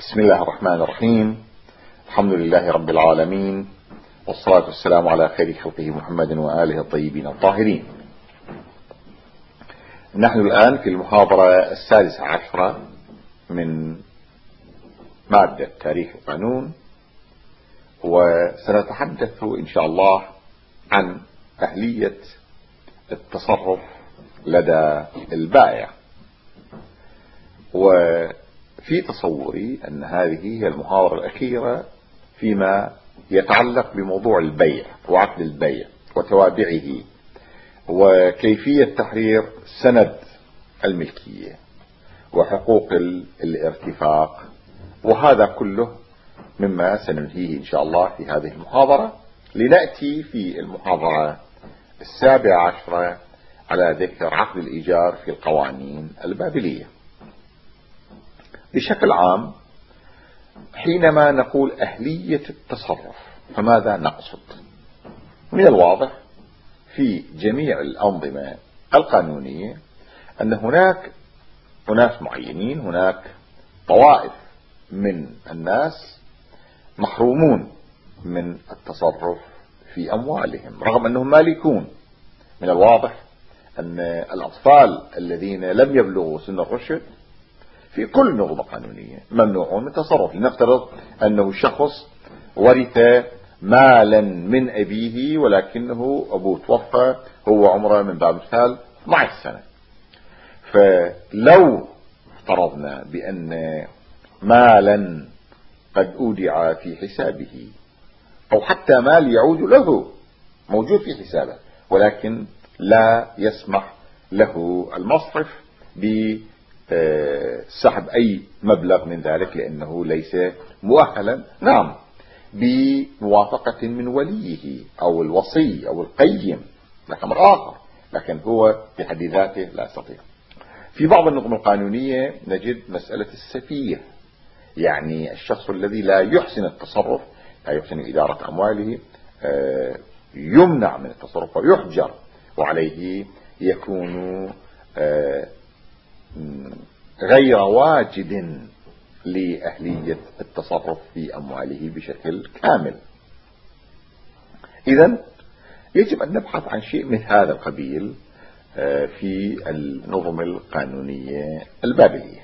بسم الله الرحمن الرحيم. الحمد لله رب العالمين، والصلاة والسلام على خير خلقه محمد وآله الطيبين الطاهرين. نحن الآن في المحاضرة 16 من مادة تاريخ القانون، وسنتحدث إن شاء الله عن أهلية التصرف لدى البائع. وفي تصوري أن هذه هي المحاضرة الأخيرة فيما يتعلق بموضوع البيع وعقد البيع وتوابعه وكيفية تحرير سند الملكية وحقوق الارتفاق، وهذا كله مما سننهيه إن شاء الله في هذه المحاضرة، لنأتي في المحاضرة 17 على ذكر عقد الإيجار في القوانين البابلية. بشكل عام، حينما نقول أهلية التصرف فماذا نقصد؟ من الواضح في جميع الأنظمة القانونية أن هناك أناس معينين، هناك طوائف من الناس محرومون من التصرف في أموالهم رغم أنهم مالكون. من الواضح أن الأطفال الذين لم يبلغوا سن الرشد في كل نظمة قانونية ممنوعون من التصرف. لنفترض أنه شخص ورث مالا من أبيه ولكنه أبوه توفى، هو عمره من باب مثال 12 سنة، فلو افترضنا بأن مالا قد أودع في حسابه أو حتى مال يعود له موجود في حسابه ولكن لا يسمح له المصرف بسحب أي مبلغ من ذلك لأنه ليس مؤهلا، نعم، بموافقة من وليه أو الوصي أو القيم، ده أمر آخر، لكن هو في حد ذاته لا يستطيع. في بعض النظم القانونية نجد مسألة السفيه، يعني الشخص الذي لا يحسن التصرف، لا يحسن إدارة أمواله، يمنع من التصرف ويحجر، وعليه يكون غير واجد لأهلية التصرف في أمواله بشكل كامل. إذن يجب أن نبحث عن شيء من هذا القبيل في النظم القانونية البابلية.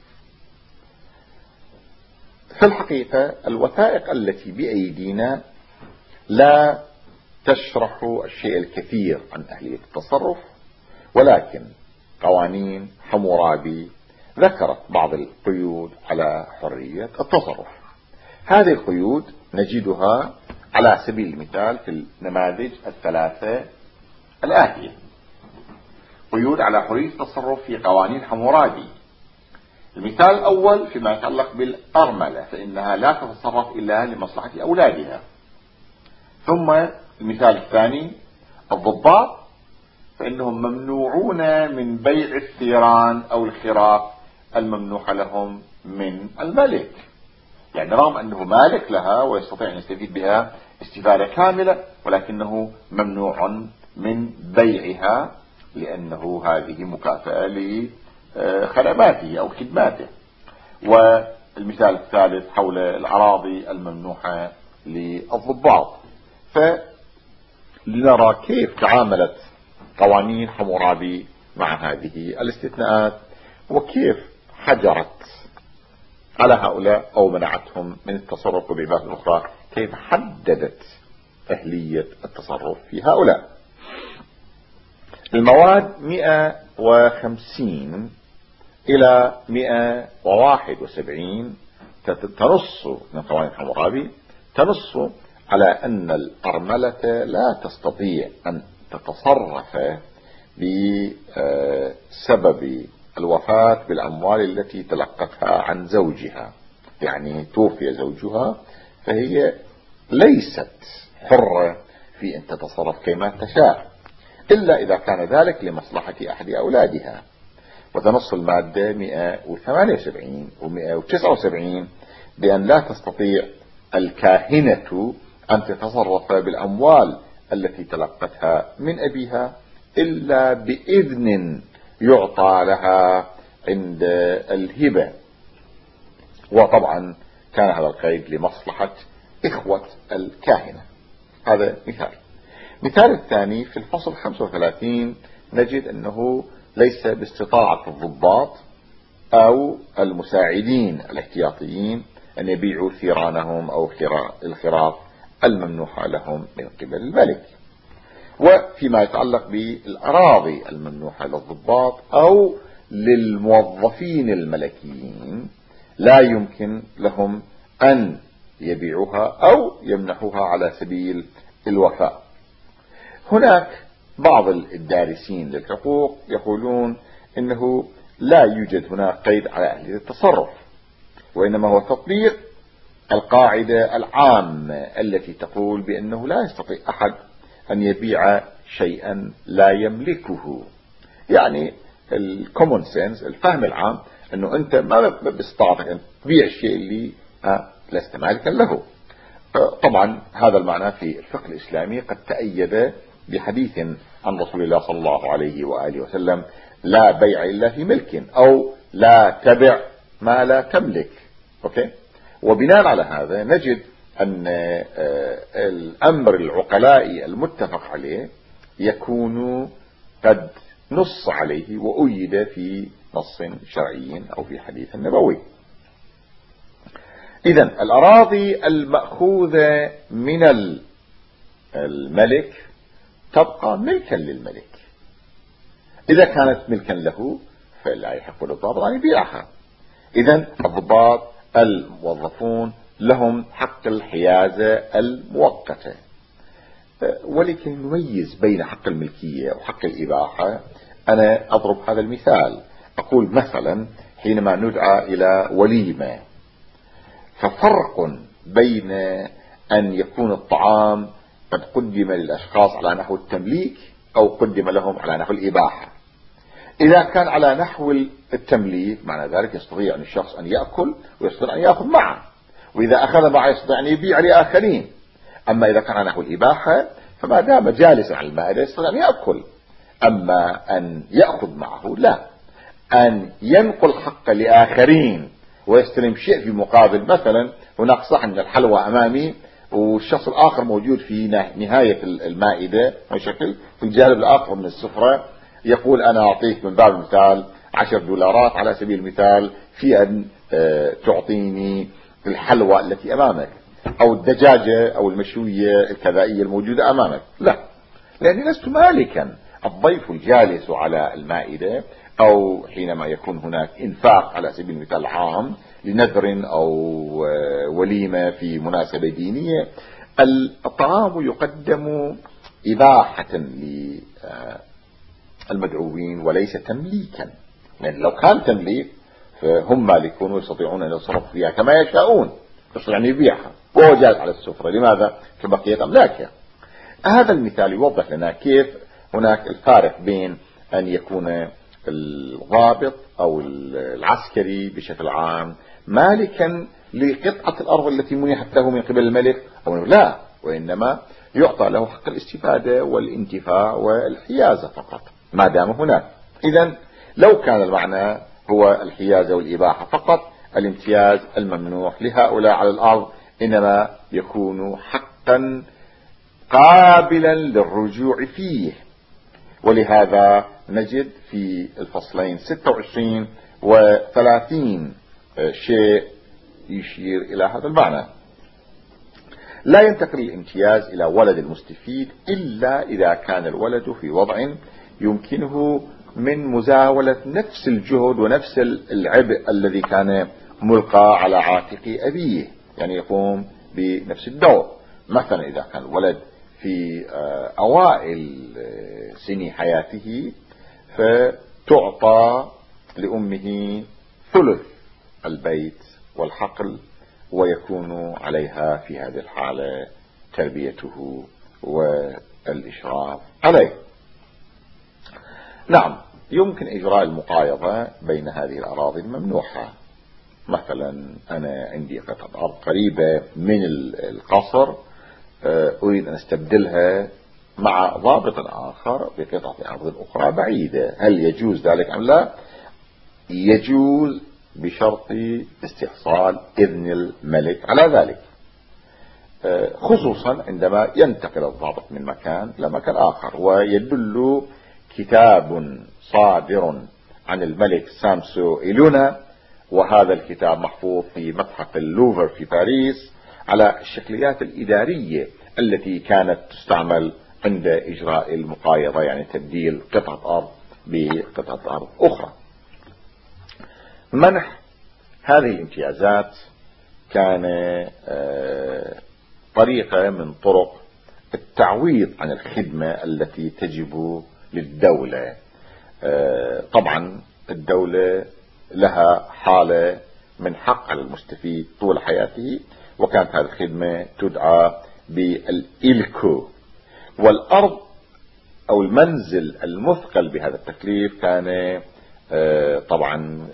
في الحقيقة الوثائق التي بأيدينا لا تشرح الشيء الكثير عن أهلية التصرف، ولكن قوانين حمورابي ذكرت بعض القيود على حرية التصرف. هذه القيود نجدها على سبيل المثال في النماذج الثلاثة الآتية. قيود على حرية التصرف في قوانين حمورابي. المثال الأول فيما يتعلق بالأرملة، فإنها لا تتصرف إلا لمصلحة أولادها. ثم المثال الثاني الضباط، فإنهم ممنوعون من بيع الثيران أو الخراف الممنوحة لهم من الملك، يعني رغم أنه مالك لها ويستطيع أن يستفيد بها استفادة كاملة ولكنه ممنوع من بيعها لأنه هذه مكافأة لخدماته أو خدماته. والمثال الثالث حول الأراضي الممنوحة للضباط. فلنرى كيف تعاملت قوانين حمورابي مع هذه الاستثناءات وكيف حجرت على هؤلاء أو منعتهم من التصرف، وبعبارة أخرى كيف حددت أهلية التصرف في هؤلاء. المواد 150 إلى 171 تنص من قوانين حمورابي، تنص على أن الأرملة لا تستطيع أن تتصرف بسبب الوفاة بالأموال التي تلقتها عن زوجها، يعني توفي زوجها فهي ليست حرة في أن تتصرف كما تشاء إلا إذا كان ذلك لمصلحة أحد أولادها. وتنص المادة 178 و179 بأن لا تستطيع الكاهنة أن تتصرف بالأموال التي تلقتها من أبيها إلا بإذن يعطى لها عند الهبة. وطبعا كان هذا القيد لمصلحة إخوة الكاهنة. هذا مثال. مثال الثاني في الفصل 35 نجد أنه ليس باستطاعة الضباط أو المساعدين الاحتياطيين أن يبيعوا ثيرانهم أو الخراف الممنوحة لهم من قبل الملك. وفيما يتعلق بالأراضي الممنوحة للضباط أو للموظفين الملكيين لا يمكن لهم أن يبيعوها أو يمنحوها على سبيل الوفاء. هناك بعض الدارسين للحقوق يقولون إنه لا يوجد هناك قيد على أهل التصرف، وإنما هو تطبيق القاعدة العامة التي تقول بأنه لا يستطيع أحد أن يبيع شيئا لا يملكه. يعني الكومون سينس، الفهم العام، أنه أنت ما باستطاعتك أن تبيع الشيء اللي لست مالكا له. طبعا هذا المعنى في الفقه الإسلامي قد تأيد بحديث عن رسول الله صلى الله عليه وآله وسلم: لا بيع إلا في ملك، أو لا تبع ما لا تملك. أوكي؟ وبناء على هذا نجد أن الأمر العقلائي المتفق عليه يكون قد نص عليه وأيد في نص شرعي أو في حديث نبوي. إذن الأراضي المأخوذة من الملك تبقى ملكا للملك. إذا كانت ملكا له فلا يحق للضابط أن يبيعها. إذن الضباط الموظفون لهم حق الحيازة المؤقتة. ولكن نميز بين حق الملكية وحق الإباحة. أنا أضرب هذا المثال، أقول مثلا حينما ندعى إلى وليمة، ففرق بين أن يكون الطعام قد قدم للأشخاص على نحو التمليك أو قدم لهم على نحو الإباحة. إذا كان على نحو التمليك معنى ذلك يستطيع أن الشخص أن يأكل ويستطيع أن يأخذ معه، وإذا أخذ معه يستطيع أن يبيع لآخرين. أما إذا كان على نحو الإباحة فما دام جالسا على المائدة يستطيع أن يأكل. أما أن يأخذ معه لا. أن ينقل حق لآخرين ويستلم شيء في مقابل، مثلا هناك صحن من الحلوى أمامي والشخص الآخر موجود في نهاية المائدة بشكل في الجانب الآخر من السفرة، يقول أنا أعطيك من باب المثال $10 على سبيل المثال في أن تعطيني الحلوى التي أمامك أو الدجاجة أو المشوية الكذائية الموجودة أمامك. لا، لأني لست مالكا. الضيف الجالس على المائدة أو حينما يكون هناك إنفاق على سبيل المثال عام لنذر أو وليمة في مناسبة دينية، الطعام يقدم إباحة للمدعوين وليس تمليكا. لأن لو كان تمليك فهم مالكون ويستطيعون أن يتصرفوا فيها كما يشاءون، يعني يبيعها وهو جالس على السفرة. لماذا؟ كبقية أملاكها. هذا المثال يوضح لنا كيف هناك الفارق بين أن يكون الضابط أو العسكري بشكل عام مالكا لقطعة الأرض التي منحت له من قبل الملك أو لا، وإنما يعطى له حق الاستفادة والانتفاع والحيازة فقط ما دام هناك. إذن لو كان المعنى هو الحيازة والإباحة فقط، الامتياز الممنوح لهؤلاء على الأرض إنما يكون حقا قابلا للرجوع فيه. ولهذا نجد في الفصلين 26 و30 شيء يشير إلى هذا المعنى. لا ينتقل الامتياز إلى ولد المستفيد إلا إذا كان الولد في وضع يمكنه من مزاولة نفس الجهد ونفس العبء الذي كان ملقى على عاتق أبيه، يعني يقوم بنفس الدور. مثلا إذا كان الولد في أوائل سن حياته فتعطى لأمه ثلث البيت والحقل، ويكون عليها في هذه الحالة تربيته والإشراف عليه. نعم، يمكن إجراء المقايضة بين هذه الأراضي الممنوحة. مثلا أنا عندي قطعة أرض قريبة من القصر، أريد أن استبدلها مع ضابط آخر بقطعة أرض أخرى بعيدة. هل يجوز ذلك أم لا؟ يجوز بشرط استحصال إذن الملك على ذلك، خصوصا عندما ينتقل الضابط من مكان إلى مكان آخر. ويدل كتاب صادر عن الملك سامسو إيلونا، وهذا الكتاب محفوظ في متحف اللوفر في باريس، على الشكليات الإدارية التي كانت تستعمل عند إجراء المقايضة، يعني تبديل قطعة أرض بقطعة أرض أخرى. منح هذه الامتيازات كان طريقة من طرق التعويض عن الخدمة التي تجب للدولة. طبعا الدولة لها حالة من حق على المستفيد طول حياته، وكانت هذه الخدمة تدعى بالإلكو. والأرض أو المنزل المثقل بهذا التكليف كان طبعا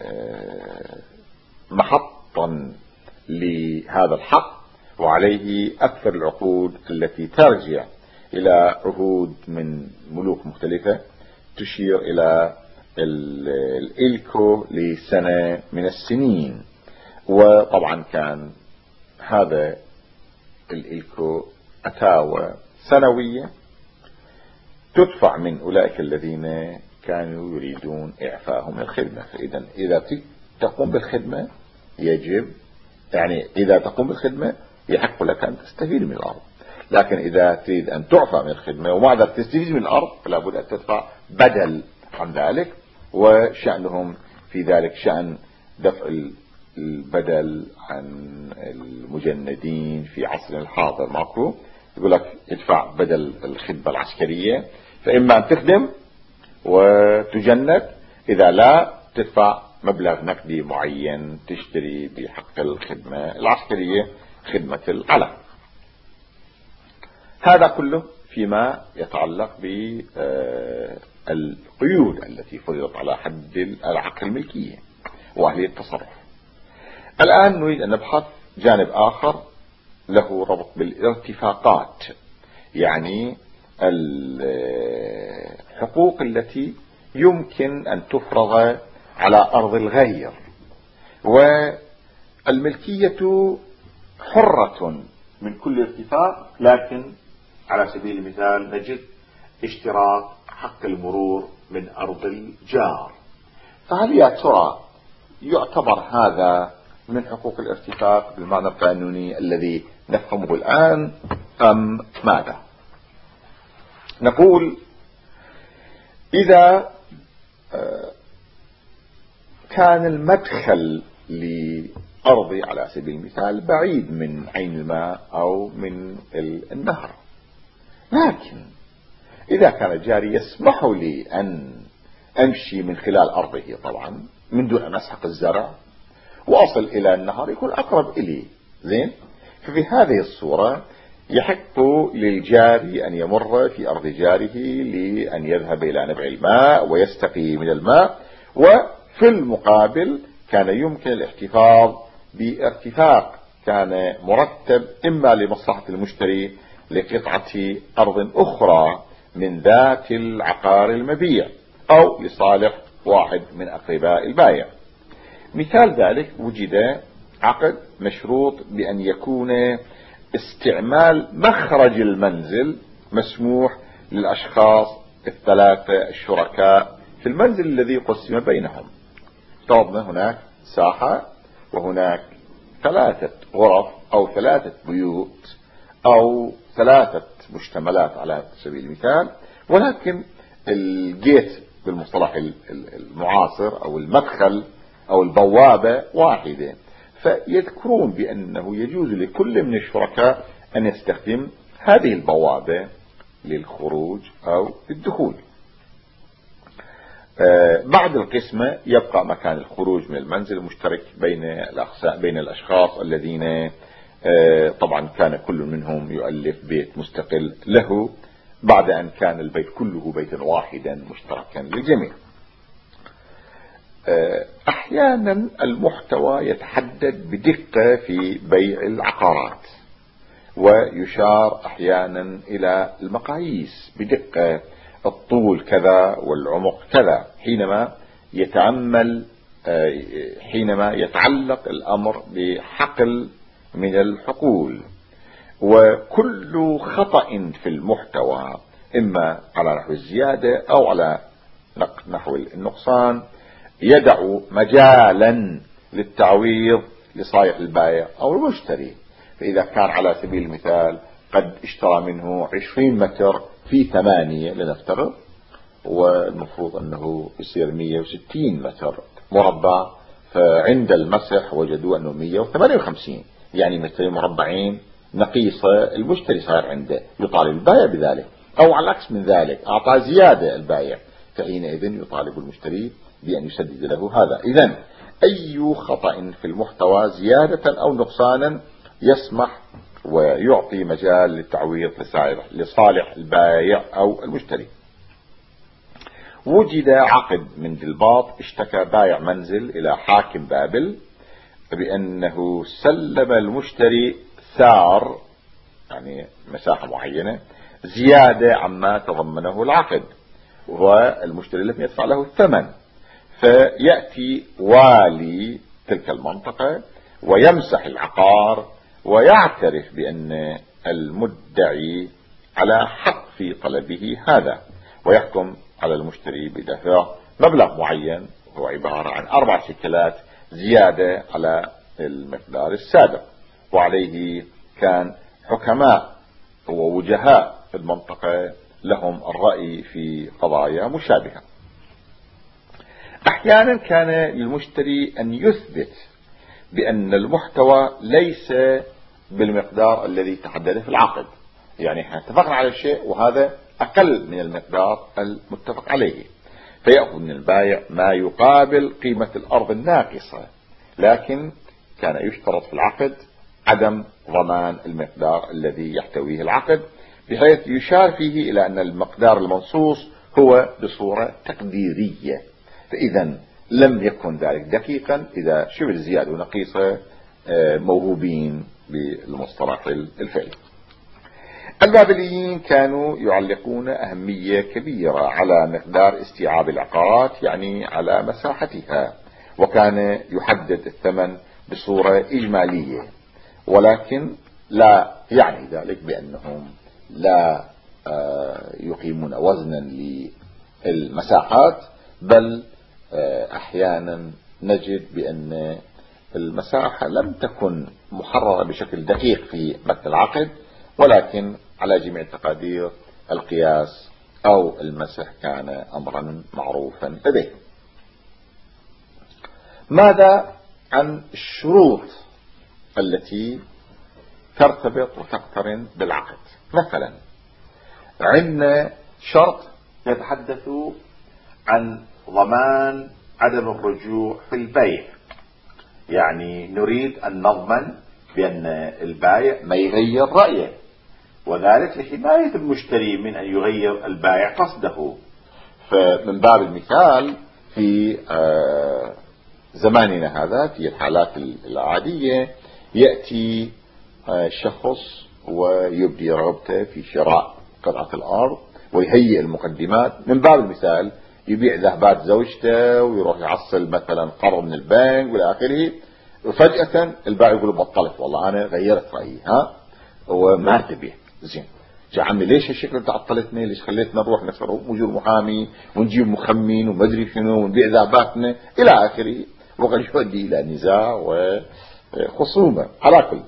محطا لهذا الحق، وعليه أكثر العقود التي ترجع إلى عهود من ملوك مختلفة تشير إلى الإلكو لسنة من السنين. وطبعا كان هذا الإلكو أتاوى سنوية تدفع من أولئك الذين كانوا يريدون إعفاءهم من الخدمة. فإذا إذا تقوم بالخدمة يجب، يعني إذا تقوم بالخدمة يحق لك أن تستفيد من الأرض، لكن إذا تريد أن تعفى من الخدمة وما قدرت تستفيد من الأرض فلا بد أن تدفع بدل عن ذلك. وشأنهم في ذلك شأن دفع البدل عن المجندين في عصر الحاضر ماكو، يقول لك ادفع بدل الخدمة العسكرية، فإما أن تخدم وتجند، إذا لا تدفع مبلغ نقدي معين تشتري بحق الخدمة العسكرية خدمة العلم. هذا كله فيما يتعلق بالقيود التي فرضت على حد العقل الملكية وأهلية التصرف. الآن نريد أن نبحث جانب آخر له ربط بالارتفاقات، يعني الحقوق التي يمكن أن تفرض على أرض الغير. والملكية حرة من كل ارتفاق، لكن على سبيل المثال نجد اشتراط حق المرور من أرض الجار. فهل يا ترى يعتبر هذا من حقوق الارتفاق بالمعنى القانوني الذي نفهمه الآن أم ماذا؟ نقول إذا كان المدخل لأرضي على سبيل المثال بعيد من عين الماء أو من النهر، لكن إذا كان جاري يسمح لي أن أمشي من خلال أرضه طبعا من دون أن أسحق الزرع وأصل إلى النهر يكون أقرب إلي، زين. ففي هذه الصورة يحق للجاري أن يمر في أرض جاره لأن يذهب إلى نبع الماء ويستقي من الماء، وفي المقابل كان يمكن الاحتفاظ بارتفاق كان مرتب إما لمصلحة المشتري لقطعة أرض أخرى من ذات العقار المبيع أو لصالح واحد من أقرباء البائع. مثال ذلك وجد عقد مشروط بأن يكون استعمال مخرج المنزل مسموح للأشخاص الثلاثة الشركاء في المنزل الذي قسم بينهم. طبعا هناك ساحة وهناك 3 غرف أو 3 بيوت أو 3 مشتملات على سبيل المثال، ولكن الجيت بالمصطلح المعاصر أو المدخل أو البوابة واحدة، فيذكرون بأنه يجوز لكل من الشركاء أن يستخدم هذه البوابة للخروج أو الدخول. بعد القسمة يبقى مكان الخروج من المنزل المشترك بين الأشخاص الذين طبعا كان كل منهم يؤلف بيت مستقل له، بعد أن كان البيت كله بيتا واحدا مشتركا للجميع. أحيانا المحتوى يتحدد بدقة في بيع العقارات، ويشار أحيانا إلى المقاييس بدقة، الطول كذا والعمق كذا، حينما يتأمل حينما يتعلق الأمر بحقل من الحقول. وكل خطأ في المحتوى إما على نحو الزيادة أو على نحو النقصان يدع مجالا للتعويض لصالح البائع أو المشتري. فإذا كان على سبيل المثال قد اشترى منه 20 متر في 8 لنفترض، والمفروض أنه يصير 160 متر مربع، فعند المسح وجدوا أنه 158، يعني مترين مربعين نقيصة، المشتري صار عنده يطالب البائع بذلك، أو على العكس من ذلك أعطى زيادة البائع، فحينئذ يطالب المشتري بأن يسدد له هذا. إذن أي خطأ في المحتوى زيادة أو نقصانا يسمح ويعطي مجال للتعويض لصالح البائع أو المشتري. وجد عقد من دلباط، اشتكى بائع منزل إلى حاكم بابل بأنه سلم المشتري ثار، يعني مساحة معينة زيادة عما تضمنه العقد، والمشتري لم يدفع له الثمن. فيأتي والي تلك المنطقة ويمسح العقار ويعترف بأن المدعي على حق في طلبه هذا، ويحكم على المشتري بدفع مبلغ معين، هو عبارة عن 4 شيكلات زيادة على المقدار السابق. وعليه كان حكماء ووجهاء في المنطقة لهم الرأي في قضايا مشابهة. أحيانا كان للمشتري أن يثبت بأن المحتوى ليس بالمقدار الذي تحدد في العقد، يعني احنا اتفقنا على الشيء وهذا أقل من المقدار المتفق عليه، فيأخذ من البائع ما يقابل قيمة الأرض الناقصة، لكن كان يشترط في العقد عدم ضمان المقدار الذي يحتويه العقد، بحيث يشار فيه إلى أن المقدار المنصوص هو بصورة تقديرية. فإذا لم يكن ذلك دقيقا، إذا شبه زيادة ونقيصة موهوبين بالمصطلح الفعلي. البابليين كانوا يعلقون أهمية كبيرة على مقدار استيعاب العقارات، يعني على مساحتها، وكان يحدد الثمن بصورة إجمالية، ولكن لا يعني ذلك بأنهم لا يقيمون وزنا للمساحات، بل أحيانا نجد بأن المساحة لم تكن محررة بشكل دقيق في متن العقد، ولكن على جميع التقادير القياس أو المسح كان أمرا معروفا لديه. ماذا عن الشروط التي ترتبط وتقترن بالعقد؟ مثلا عندنا شرط يتحدث عن ضمان عدم الرجوع في البيع، يعني نريد أن نضمن بأن البائع ما يغير رأيه، وذلك لحماية المشتري من أن يغير البائع قصده. فمن باب المثال في زماننا هذا في الحالات العادية يأتي شخص ويبدي رغبته في شراء قطعة الأرض ويهيئ المقدمات، من باب المثال يبيع ذهبات زوجته ويروح يعصل مثلا قرض من البنك والى اخره، وفجأة البائع يقول بطلت والله انا غيرت رأيي، وما تبيع. زين يا عمي ليش هالشكل انت عطلتني؟ ليش خليتنا نروح نسر مجور محامي ونجيب مخمن ومدري شنو ونبيع ذهباتنا الى اخره، وقد يؤدي الى نزاع وخصومة. على كل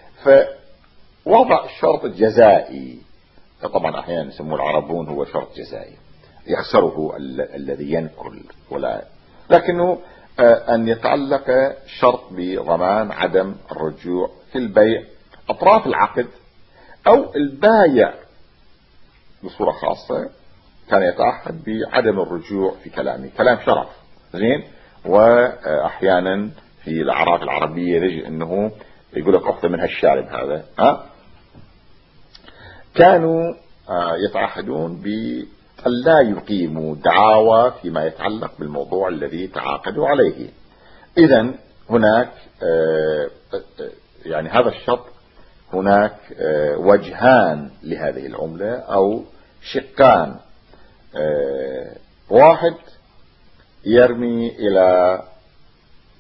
فوضع الشرط الجزائي، طبعا احيانا يسموه العربون هو شرط جزائي يخسره الذي ينقل، ولا لكنه أن يتعلق شرط بضمان عدم الرجوع في البيع أطراف العقد، أو البايع بصورة خاصة كان يتعهد بعدم الرجوع في كلامه، كلام شرف زين. وأحيانا في الأعراف العربية يجي أنه يقول لك أخذ من هالشارب هذا، كانوا يتعهدون ألا يقيموا دعاوى فيما يتعلق بالموضوع الذي تعاقدوا عليه. إذن هناك يعني هذا الشرط هناك وجهان لهذه العملة أو شقان، واحد يرمي إلى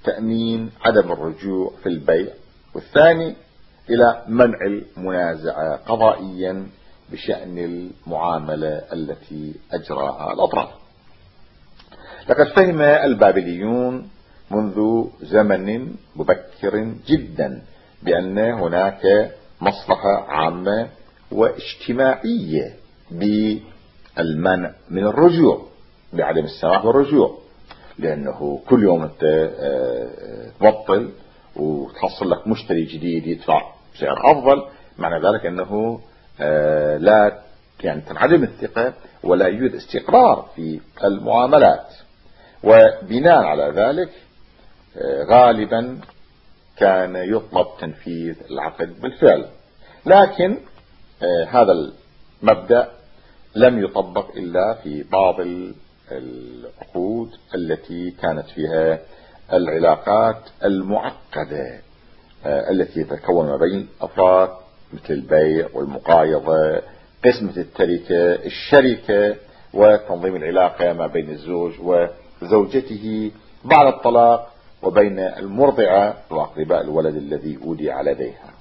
تأمين عدم الرجوع في البيع، والثاني إلى منع المنازعة قضائيا بشأن المعاملة التي أجراها الأطراف. لقد فهم البابليون منذ زمن مبكر جدا بأن هناك مصلحة عامة واجتماعية بالمنع من الرجوع، بعدم السماح بالرجوع، لأنه كل يوم أنت تبطل وتحصل لك مشتري جديد يدفع سعر أفضل، معنى ذلك أنه لا يعني تنعدم الثقة ولا يوجد استقرار في المعاملات. وبناء على ذلك غالبا كان يطلب تنفيذ العقد بالفعل، لكن هذا المبدأ لم يطبق إلا في بعض العقود التي كانت فيها العلاقات المعقدة التي تتكون ما بين الأفراد، مثل البيع والمقايضة، قسمة التركة، الشركة، وتنظيم العلاقة ما بين الزوج وزوجته بعد الطلاق، وبين المرضعة وأقرباء الولد الذي أودع لديها.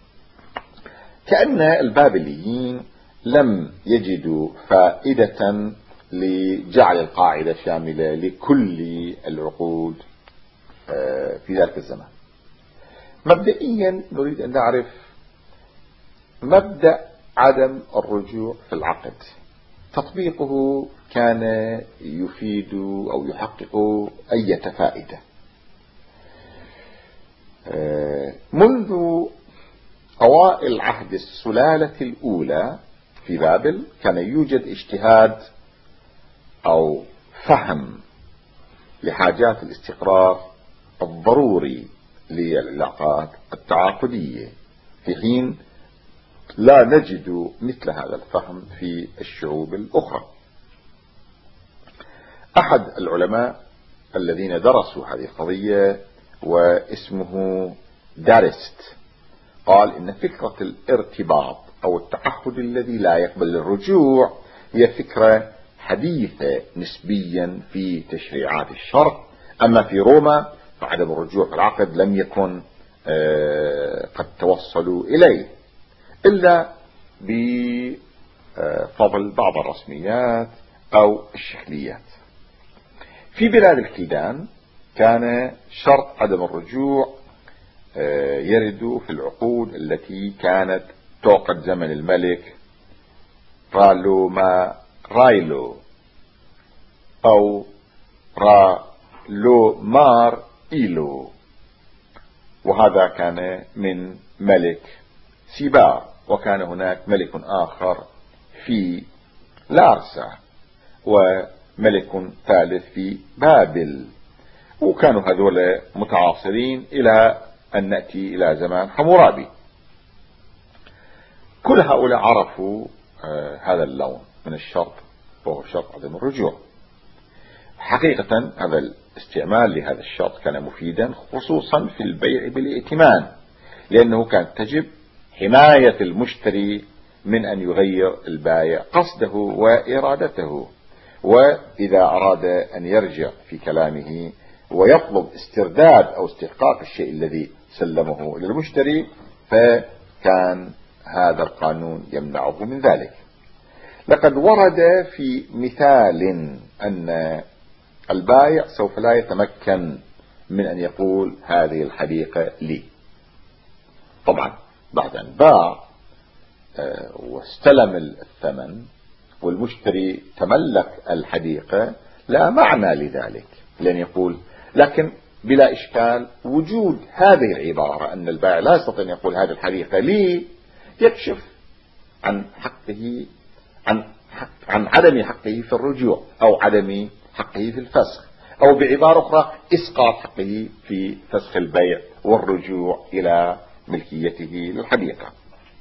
كأن البابليين لم يجدوا فائدة لجعل القاعدة شاملة لكل العقود في ذلك الزمان. مبدئيا نريد أن نعرف مبدأ عدم الرجوع في العقد، تطبيقه كان يفيد أو يحقق أي فائدة. منذ أوائل عهد السلالة الأولى في بابل كان يوجد اجتهاد أو فهم لحاجات الاستقرار الضروري للعلاقات التعاقدية، في حين لا نجد مثل هذا الفهم في الشعوب الأخرى. أحد العلماء الذين درسوا هذه القضية واسمه دارست قال إن فكرة الارتباط أو التعهد الذي لا يقبل الرجوع هي فكرة حديثة نسبيا في تشريعات الشرق، أما في روما فعدم الرجوع في العقد لم يكن قد توصلوا إليه إلا بفضل بعض الرسميات أو الشكليات. في بلاد الكلدان كان شرط عدم الرجوع يرد في العقود التي كانت توقد زمن الملك رايلو أو رالو مار إيلو، وهذا كان من ملك سيبار، وكان هناك ملك آخر في لارسا، وملك ثالث في بابل، وكانوا هذول متعاصرين إلى أن نأتي إلى زمان حمورابي. كل هؤلاء عرفوا هذا اللون من الشرط، وهو شرط عدم الرجوع. حقيقة هذا الاستعمال لهذا الشرط كان مفيدا، خصوصا في البيع بالائتمان، لأنه كانت تجب حماية المشتري من أن يغير البائع قصده وإرادته، وإذا أراد أن يرجع في كلامه ويطلب استرداد أو استحقاق الشيء الذي سلمه للمشتري، فكان هذا القانون يمنعه من ذلك. لقد ورد في مثال أن البائع سوف لا يتمكن من أن يقول هذه الحديقة لي. طبعا بعد أن باع واستلم الثمن والمشتري تملك الحديقة لا معنى لذلك، لأن يقول، لكن بلا إشكال وجود هذه العبارة أن البائع لا يستطيع أن يقول هذه الحديقة لي يكشف عن حقه عن عدم حقه في الرجوع أو عدم حقه في الفسخ، أو بعبارة أخرى إسقاط حقه في فسخ البيع والرجوع إلى ملكيته للحديقة.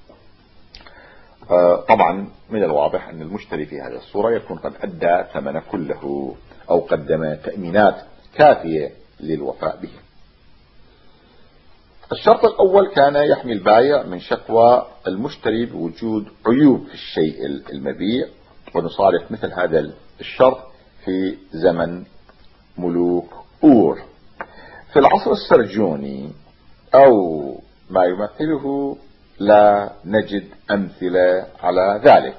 طبعا من الواضح أن المشتري في هذه الصورة يكون قد أدى ثمن كله أو قدم تأمينات كافية للوفاء به. الشرط الأول كان يحمي البائع من شكوى المشتري بوجود عيوب في الشيء المبيع، ونصادف مثل هذا الشرط في زمن ملوك أور. في العصر السرجوني أو ما يمثله لا نجد أمثلة على ذلك.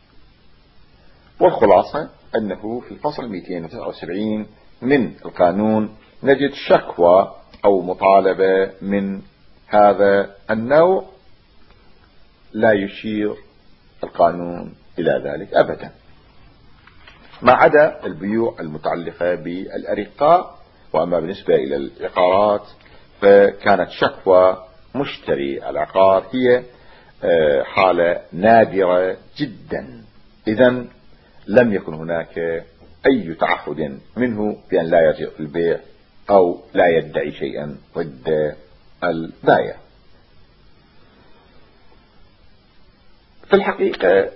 والخلاصة أنه في الفصل 279 من القانون نجد شكوى أو مطالبة من هذا النوع، لا يشير القانون إلى ذلك أبدا، ما عدا البيوع المتعلقة بالأرقاء. وأما بالنسبة إلى العقارات فكانت شكوى مشتري العقار هي حالة نادرة جدا، إذن لم يكن هناك أي تعهد منه بأن لا يرجع في البيع أو لا يدعي شيئا ضد البائع. في الحقيقة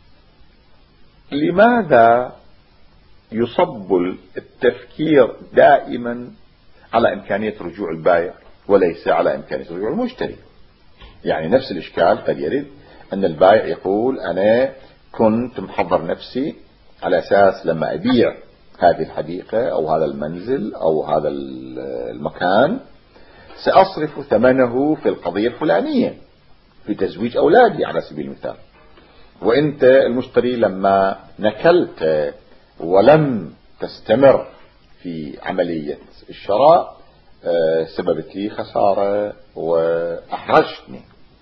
لماذا يصب التفكير دائما على إمكانية رجوع البائع وليس على إمكانية رجوع المشتري؟ يعني نفس الإشكال قد يرد أن البائع يقول أنا كنت محضر نفسي على أساس لما أبيع هذه الحديقة أو هذا المنزل أو هذا المكان سأصرف ثمنه في القضية الفلانية في تزويج أولادي على سبيل المثال، وإنت المشتري لما نكلت ولم تستمر في عملية الشراء سببت لي خسارة وأحرجتني.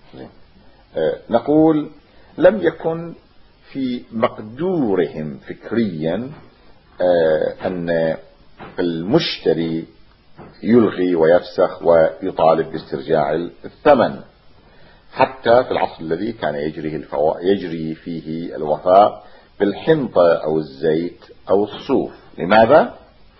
نقول لم يكن في مقدورهم فكريا أن المشتري يلغي ويفسخ ويطالب باسترجاع الثمن، حتى في العصر الذي كان يجري فيه الوفاء بالحنطة أو الزيت أو الصوف. لماذا؟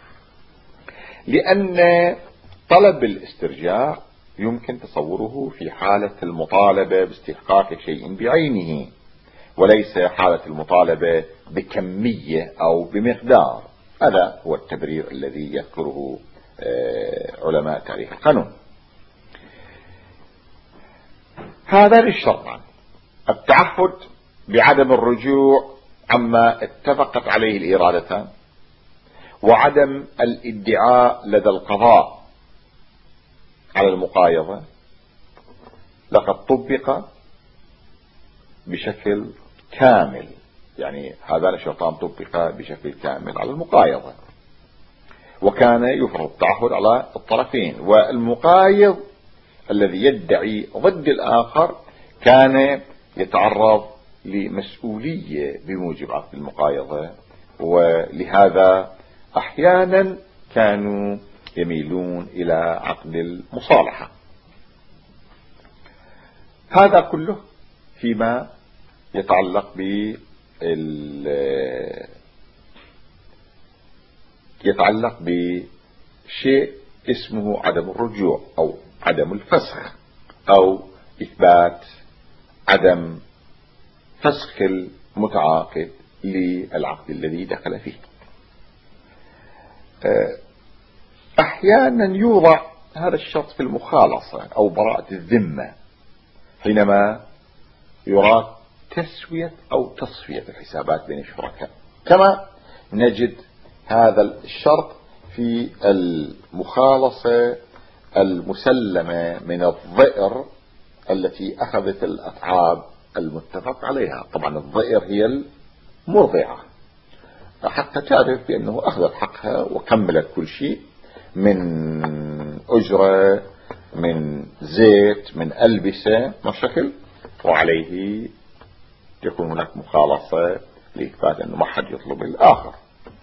لأن طلب الاسترجاع يمكن تصوره في حالة المطالبة باستحقاق شيء بعينه، وليس حالة المطالبة بكمية أو بمقدار. هذا هو التبرير الذي يذكره علماء تاريخ القانون. هذا الشرطان: التعهد بعدم الرجوع عما اتفقت عليه الإرادتان، وعدم الادعاء لدى القضاء على المقايضة، لقد طبق بشكل كامل. يعني هذان الشرطان طبق بشكل كامل على المقايضة، وكان يفرض التعهد على الطرفين، والمقايض الذي يدعي ضد الآخر كان يتعرض لمسؤولية بموجب عقد المقايضة، ولهذا أحيانا كانوا يميلون إلى عقد المصالحة. هذا كله فيما يتعلق بشيء اسمه عدم الرجوع أو عدم الفسخ أو إثبات عدم فسخ المتعاقد للعقد الذي دخل فيه. أحيانا يوضع هذا الشرط في المخالصة أو براءة الذمة حينما يراد تسوية أو تصفية الحسابات بين الشركاء، كما نجد هذا الشرط في المخالصة المسلمة من الضئر التي أخذت الأتعاب المتفق عليها. طبعا الضئر هي المرضعة، حتى تعرف بأنه أخذت حقها وكملت كل شيء من أجرة من زيت من ألبسة مشكل، وعليه يكون هناك مخالصة لإثبات أنه ما حد يطلب الآخر.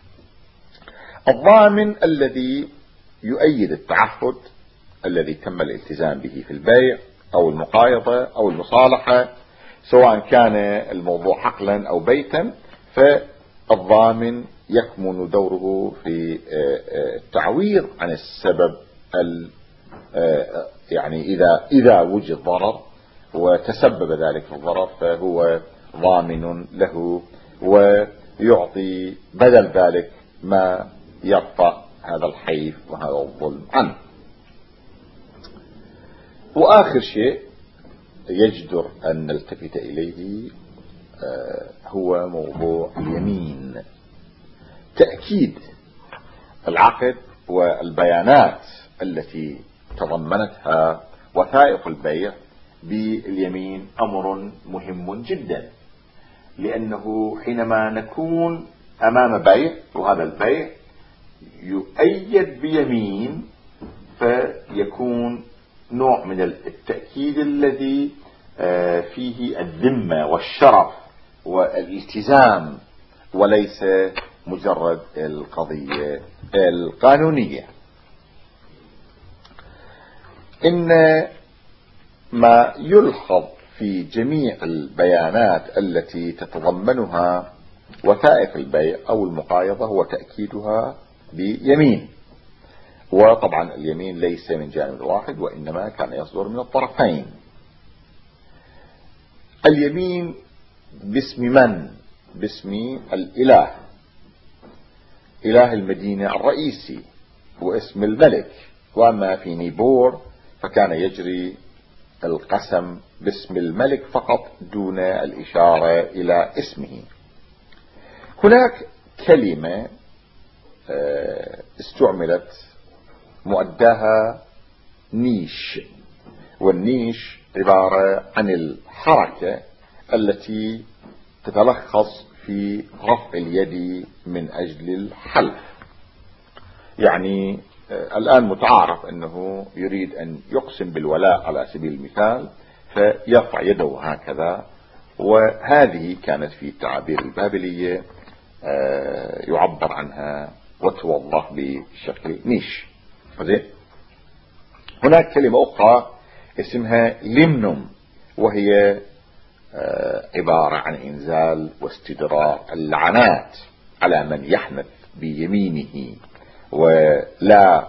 الضامن الذي يؤيد التعهد الذي تم الالتزام به في البيع أو المقايضة أو المصالحة، سواء كان الموضوع حقلا أو بيتا، فالضامن يكمن دوره في التعويض عن السبب يعني إذا وجد ضرر وتسبب ذلك في الضرر فهو ضامن له، ويعطي بدل ذلك ما يقطع هذا الحيف وهذا الظلم عنه. وآخر شيء يجدر أن نلتفت إليه هو موضوع اليمين. تأكيد العقد والبيانات التي تضمنتها وثائق البيع باليمين أمر مهم جدا، لأنه حينما نكون أمام بيع وهذا البيع يؤيد بيمين فيكون نوع من التأكيد الذي فيه الذمة والشرف والالتزام، وليس مجرد القضية القانونية. إن ما يلحظ في جميع البيانات التي تتضمنها وثائق البيع أو المقايضة هو تأكيدها بيمين، وطبعا اليمين ليس من جانب واحد وإنما كان يصدر من الطرفين. اليمين باسم من؟ باسم الإله، إله المدينة الرئيسي واسم الملك. وأما في نيبور فكان يجري القسم باسم الملك فقط دون الإشارة إلى اسمه. هناك كلمة استعملت مؤداها نيش، والنيش عبارة عن الحركة التي تتلخص في رفع اليد من أجل الحلف. يعني الآن متعارف أنه يريد أن يقسم بالولاء على سبيل المثال فيرفع يده هكذا، وهذه كانت في التعابير البابلية يعبر عنها وتوضح بشكل نيش. هناك كلمة أخرى اسمها لمنم، وهي عبارة عن إنزال واستدراء اللعنات على من يحنث بيمينه ولا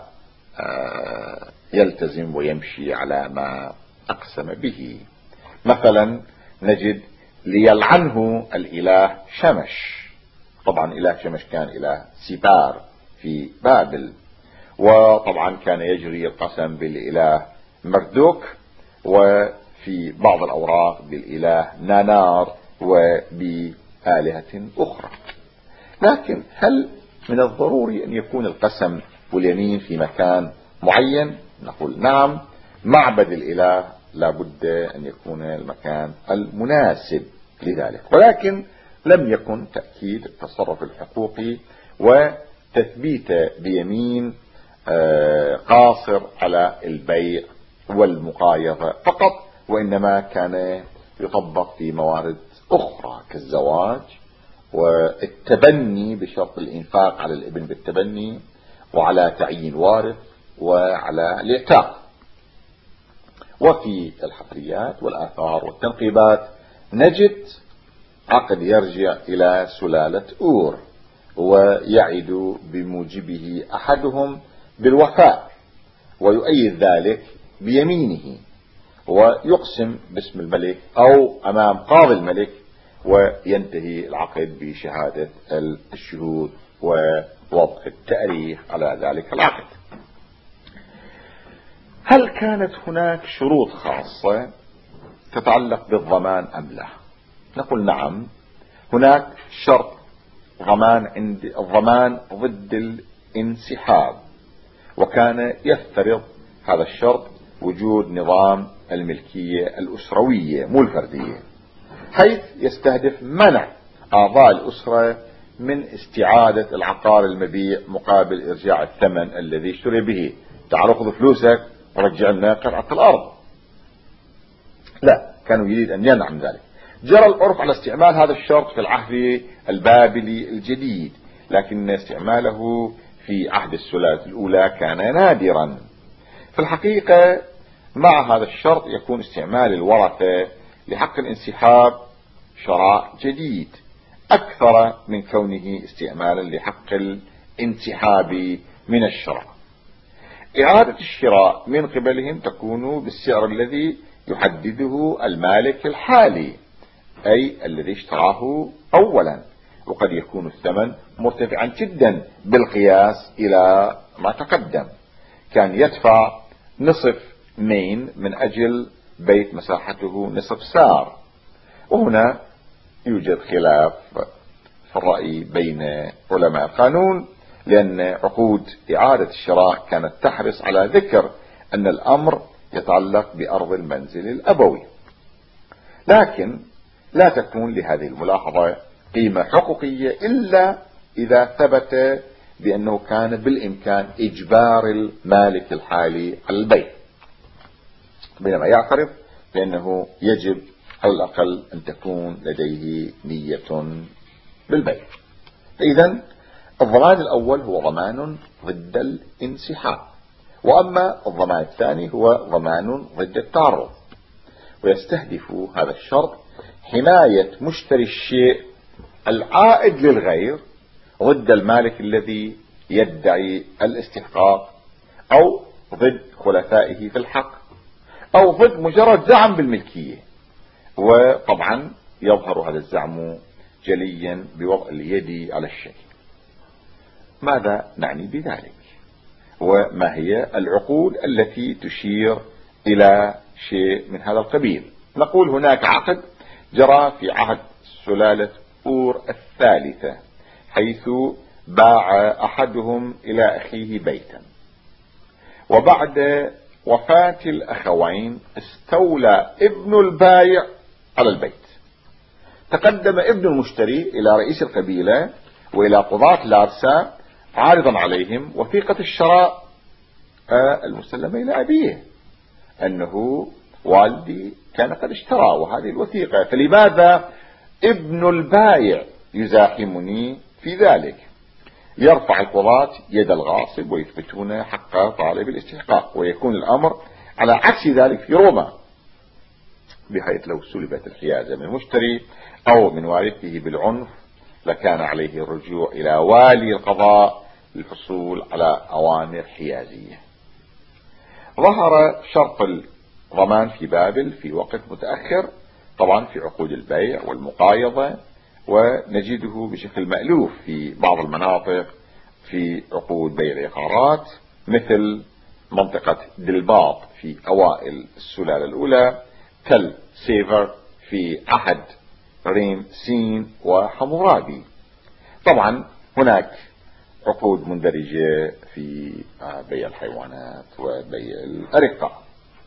يلتزم ويمشي على ما أقسم به. مثلا نجد ليلعنه الإله شمش، طبعا إله شمش كان إله سيبار في بابل، وطبعا كان يجري القسم بالإله مردوك، وفي بعض الأوراق بالإله نانار وبآلهة أخرى. لكن هل من الضروري أن يكون القسم واليمين في مكان معين؟ نقول نعم، معبد الإله لابد أن يكون المكان المناسب لذلك، ولكن لم يكن تأكيد التصرف الحقوقي وتثبيت بيمين قاصر على البيع والمقايضة فقط، وإنما كان يطبق في موارد أخرى كالزواج والتبني بشرط الإنفاق على الابن بالتبني، وعلى تعيين وارث، وعلى الإعتاق. وفي الحفريات والآثار والتنقيبات نجد عقد يرجع إلى سلالة أور، ويعد بموجبه أحدهم بالوفاء ويؤيد ذلك بيمينه، ويقسم باسم الملك أو أمام قاضي الملك، وينتهي العقد بشهادة الشهود ووضع التاريخ على ذلك العقد. هل كانت هناك شروط خاصة تتعلق بالضمان أم لا؟ نقول نعم، هناك شرط الضمان ضد الانسحاب، وكان يفترض هذا الشرط وجود نظام الملكية الأسروية مو الفردية، حيث يستهدف منع أعضاء الأسرة من استعادة العقار المبيع مقابل إرجاع الثمن الذي اشتري به. تعال خذ فلوسك ورجع لنا قطعة الأرض. لا، كانوا يريد أن ينعم ذلك. جرى العرف على استعمال هذا الشرط في العهد البابلي الجديد، لكن استعماله في عهد السلالة الأولى كان نادرا. في الحقيقة مع هذا الشرط يكون استعمال الورثة لحق الانسحاب شراء جديد أكثر من كونه استعمالا لحق الانسحاب من الشراء. إعادة الشراء من قبلهم تكون بالسعر الذي يحدده المالك الحالي، أي الذي اشتراه أولا، وقد يكون الثمن مرتفعا جدا بالقياس إلى ما تقدم. كان يدفع نصف مين من أجل بيت مساحته نصف سار، وهنا يوجد خلاف في الرأي بين علماء القانون، لأن عقود إعادة الشراء كانت تحرص على ذكر أن الأمر يتعلق بأرض المنزل الأبوي، لكن لا تكون لهذه الملاحظة قيمة حقوقية إلا إذا ثبت بأنه كان بالإمكان إجبار المالك الحالي على البيع، بينما يعترف بأنه يجب على الأقل أن تكون لديه نية بالبيع. إذن الضمان الأول هو ضمان ضد الانسحاب، وأما الضمان الثاني هو ضمان ضد التعرض، ويستهدف هذا الشرط حماية مشتري الشيء العائد للغير ضد المالك الذي يدعي الاستحقاق، أو ضد خلفائه في الحق، أو ضد مجرد زعم بالملكية. وطبعا يظهر هذا الزعم جليا بوضع اليد على الشيء. ماذا نعني بذلك؟ وما هي العقود التي تشير إلى شيء من هذا القبيل؟ نقول هناك عقد جرى في عهد سلالة أور الثالثة، حيث باع أحدهم إلى أخيه بيتا، وبعد وفاة الأخوين استولى ابن البائع على البيت. تقدم ابن المشتري إلى رئيس القبيلة وإلى قضاة لارسا عارضا عليهم وثيقة الشراء المسلمة إلى أبيه، أنه والدي كان قد اشترى وهذه الوثيقة، فلماذا ابن البائع يزاحمني في ذلك؟ يرفع القضاة يد الغاصب ويثبتون حق طالب الاستحقاق، ويكون الأمر على عكس ذلك في روما، بحيث لو سلبت الحيازة من المشتري أو من وارثه بالعنف لكان عليه الرجوع إلى والي القضاء للحصول على أوامر حيازية. ظهر شرط الضمان في بابل في وقت متأخر، طبعا في عقود البيع والمقايضة، ونجده بشكل مألوف في بعض المناطق في عقود بيع العقارات، مثل منطقة دلباط في أوائل السلالة الأولى، تل سيفر في عهد ريم سين وحمورابي. طبعا هناك عقود مندرجة في بيع الحيوانات وبيع الأرقة.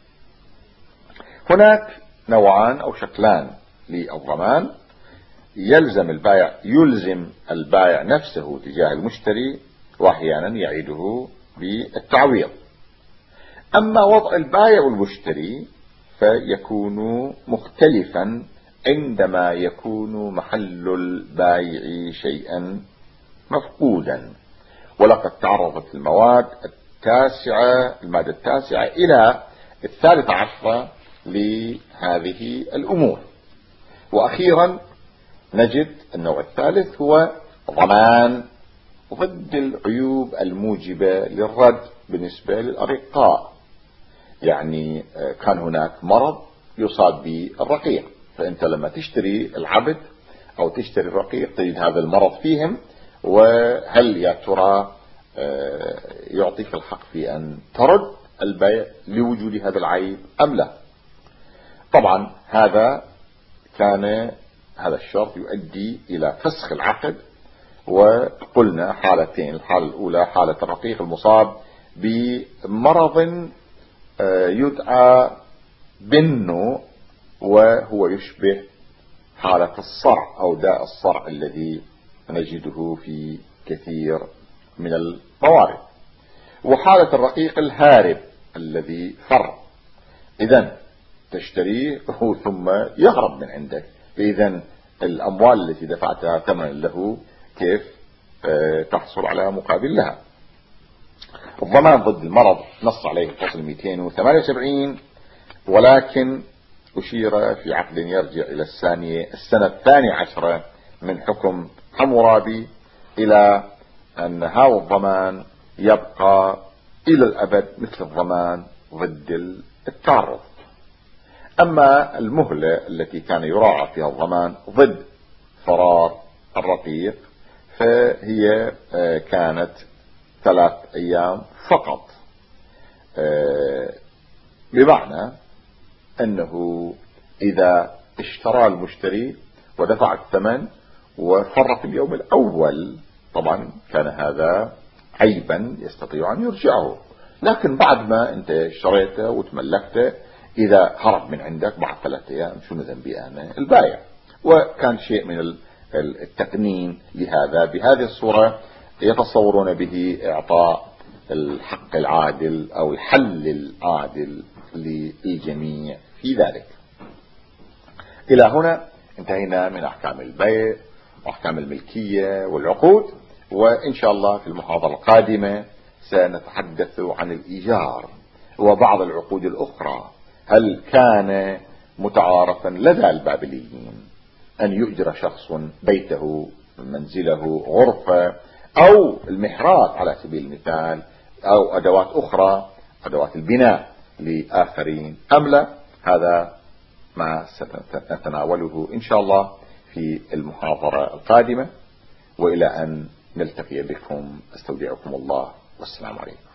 هناك نوعان أو شكلان للضمان: يلزم البائع نفسه تجاه المشتري، وأحيانا يعيده بالتعويض. أما وضع البائع والمشتري فيكون مختلفا عندما يكون محل البائع شيئا مفقودا. ولقد تعرضت المادة التاسعة إلى 13 لهذه الأمور. وأخيرا نجد النوع الثالث هو ضمان ضد العيوب الموجبة للرد بالنسبة للأرقاء. يعني كان هناك مرض يصاب به الرقيق، فأنت لما تشتري العبد أو تشتري الرقيق تجد هذا المرض فيهم، وهل يا ترى يعطيك الحق في أن ترد البيع لوجود هذا العيب أم لا؟ طبعا هذا الشرط يؤدي إلى فسخ العقد. وقلنا حالتين: الحالة الأولى حالة الرقيق المصاب بمرض يدعى بالنوع، وهو يشبه حالة الصرع أو داء الصرع الذي نجده في كثير من الموارد، وحالة الرقيق الهارب الذي فر. إذن تشتريه ثم يهرب من عندك، فإذن الأموال التي دفعتها ثمنا له كيف تحصل على مقابل لها؟ الضمان ضد المرض نص عليه الفصل 278، ولكن أشير في عقد يرجع إلى السنة 12 من حكم حمورابي إلى أن هذا الضمان يبقى إلى الأبد مثل الضمان ضد التعرض. أما المهلة التي كان يراعى فيها الضمان ضد فرار الرقيق فهي كانت 3 أيام فقط، بمعنى أنه إذا اشترى المشتري ودفع الثمن وفر في اليوم الأول، طبعا كان هذا عيبا يستطيع أن يرجعه. لكن بعد ما أنت اشتريته وتملكته، إذا هرب من عندك بعد 3 أيام، شنو ذنبي أنا البايع؟ وكان شيء من التقنين لهذا. بهذه الصورة يتصورون به إعطاء الحق العادل أو الحل العادل للجميع في ذلك. إلى هنا انتهينا من أحكام البيع وأحكام الملكية والعقود، وإن شاء الله في المحاضرة القادمة سنتحدث عن الإيجار وبعض العقود الأخرى. هل كان متعارفا لدى البابليين أن يؤجر شخص بيته، منزله، غرفة، أو المحراب على سبيل المثال، أو أدوات أخرى، أدوات البناء لآخرين أم لا؟ هذا ما سنتناوله إن شاء الله في المحاضرة القادمة، وإلى أن نلتقي بكم أستودعكم الله والسلام عليكم.